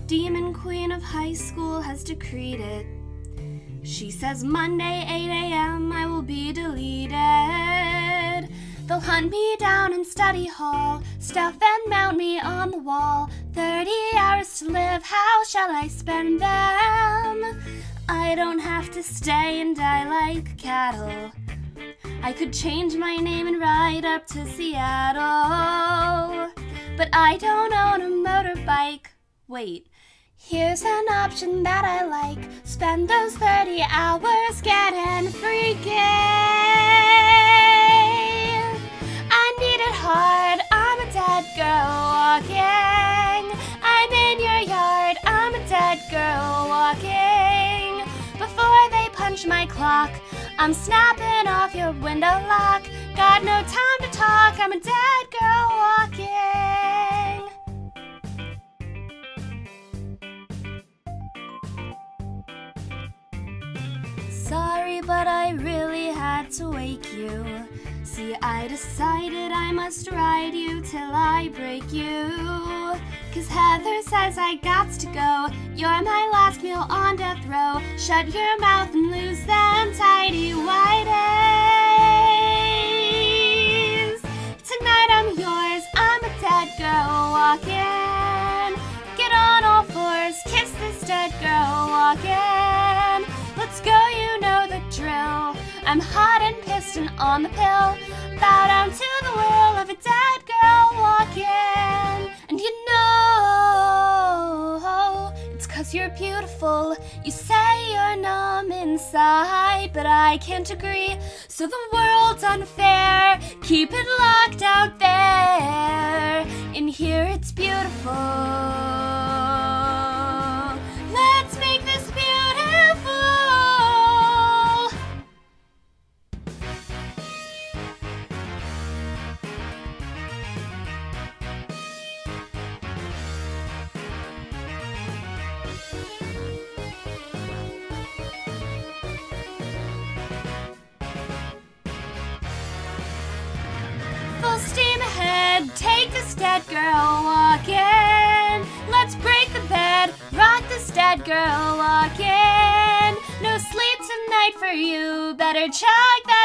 Demon queen of high school has decreed it. She says Monday 8 a.m. I will be deleted. They'll hunt me down in study hall, stuff and mount me on the wall. 30 hours to live, how shall I spend them? I don't have to stay and die like cattle. I could change my name and ride up to Seattle. But I don't own a motorbike. Wait, here's an option that I like. Spend those 30 hours getting freaky. I need it hard, I'm a dead girl walking. I'm in your yard, I'm a dead girl walking. Before they punch my clock, I'm snapping off your window lock. Got no time to talk, I'm a dead girl walking. Sorry, but I really had to wake you. See, I decided I must ride you till I break you. 'Cause Heather says I gots to go. You're my last meal on death row. Shut your mouth and lose them tidy whities. Tonight I'm yours, I'm a dead girl walking. Get on all fours, kiss this dead girl walking. Let's go, you know the drill. I'm hot and pissed and on the pill. Bow down to the will of a dead girl walking. And you know, it's 'cause you're beautiful. You say you're numb inside, but I can't agree. So the world's unfair. Keep it locked out there. In here it's beautiful. Let's make this beautiful. Full steam ahead, take this dead girl walking. Let's break the bed, rock this dead girl walking. No sleep tonight for you, better check that